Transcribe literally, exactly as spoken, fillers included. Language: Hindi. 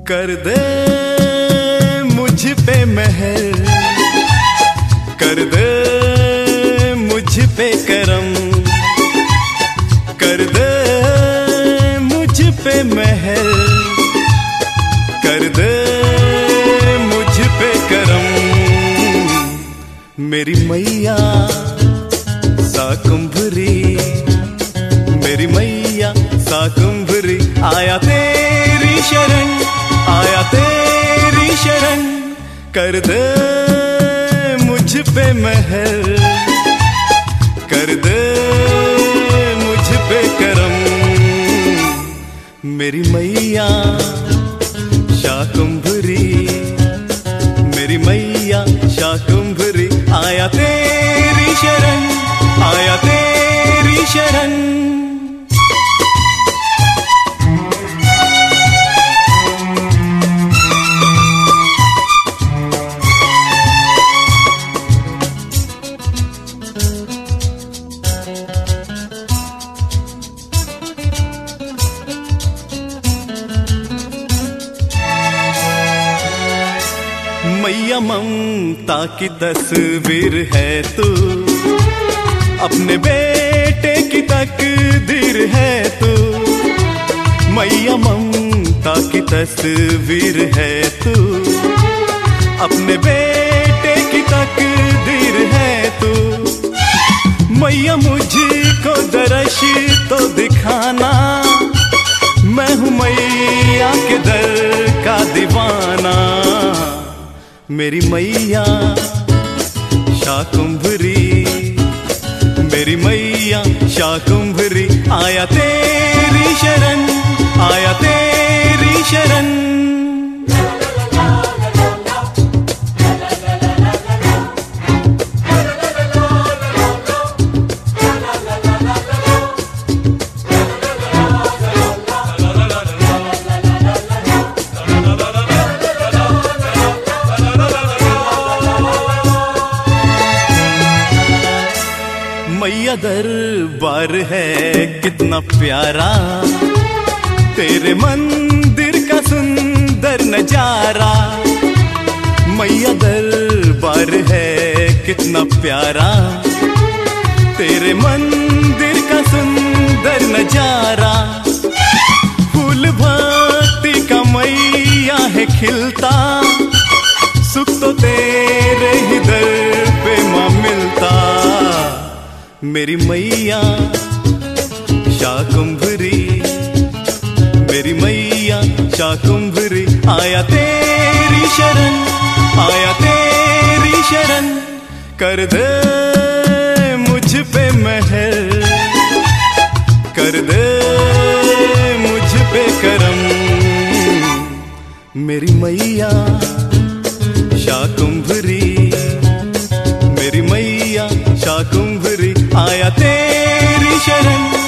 कर दे मुझ पे मेहर, कर दे मुझ पे करम, कर दे मुझ पे मेहर, कर दे मुझ पे करम। मेरी मैया शाकंभरी, मेरी मैया शाकंभरी, आया तेरी शरण, आया तेरी शरण। कर दे मुझ पे मेहर, कर दे मुझ पे करम। मेरी मैया शाकंभरी, मेरी मैया शाकंभरी, आया तेरी शरण, आया तेरी शरण। मैया ममता की तस्वीर है तू, अपने बेटे की तकदीर है तू। मैया ममता की तस्वीर है तू, अपने बेटे की तकदीर है तू। मैया मुझको दर्श तो दिखाना, मैं हूँ मैया के दर का दीवाना। मेरी मैया शाकंभरी, मेरी मैया शाकंभरी, आया तेरी शरण, आया तेरी शरण। मैया दरबार है कितना प्यारा, तेरे मंदिर का सुंदर नजारा। मैया दरबार है कितना प्यारा, तेरे मंदिर का सुंदर नजारा। फूल भक्ति का मैया है खिलता, सुख तो तेरे ही दर पे माँ मिलता। मेरी मैया शाकंभरी, मेरी मैया शाकंभरी, आया तेरी शरण, आया तेरी शरण। कर दे मुझ पे मेहर, कर दे मुझ पे करम। मेरी मैया शाकंभरी, मेरी मैया शाकंभरी, आया तेरी शरण,